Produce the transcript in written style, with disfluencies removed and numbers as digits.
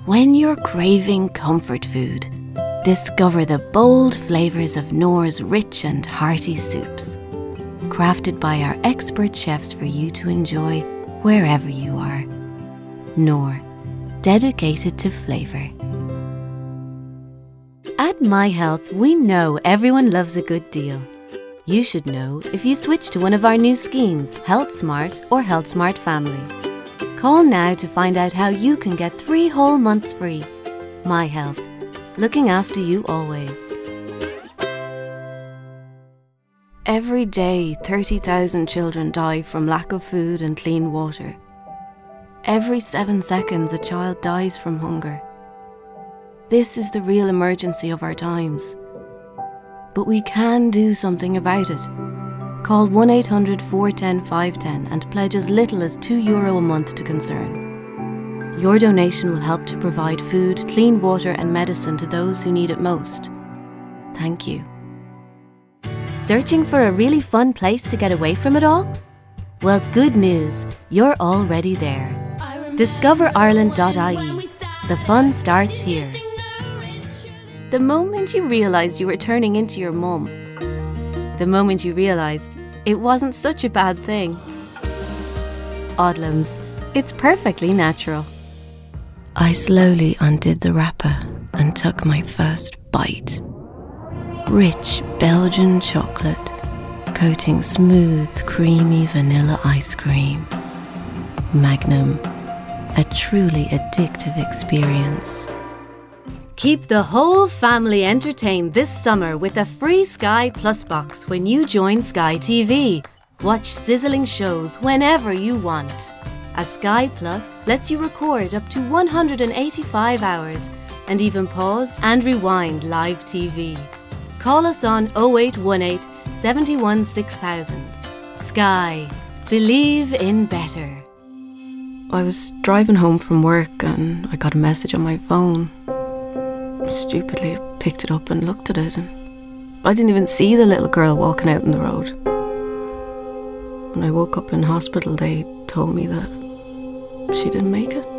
When you're craving comfort food, discover the bold flavours of Knorr's rich and hearty soups. Crafted by our expert chefs for you to enjoy wherever you are. Knorr, dedicated to flavour. At MyHealth, we know everyone loves a good deal. You should know if you switch to one of our new schemes, Health Smart or Health Smart Family. Call now to find out how you can get 3 whole months free. MyHealth, looking after you always. Every day, 30,000 children die from lack of food and clean water. Every 7 seconds, a child dies from hunger. This is the real emergency of our times. But we can do something about it. Call 1-800-410-510 and pledge as little as €2 a month to Concern. Your donation will help to provide food, clean water and medicine to those who need it most. Thank you. Searching for a really fun place to get away from it all? Well, good news, you're already there. DiscoverIreland.ie. The fun starts here. The moment you realised you were turning into your mum. The moment you realised it wasn't such a bad thing. Oddlums, it's perfectly natural. I slowly undid the wrapper and took my first bite. Rich Belgian chocolate, coating smooth, creamy vanilla ice cream. Magnum, a truly addictive experience. Keep the whole family entertained this summer with a free Sky Plus box when you join Sky TV. Watch sizzling shows whenever you want. A Sky Plus lets you record up to 185 hours and even pause and rewind live TV. Call us on 0818 71 6000. Sky. Believe in better. I was driving home from work and I got a message on my phone. Stupidly picked it up and looked at it, and I didn't even see the little girl walking out in the road. When I woke up in hospital, they told me that she didn't make it.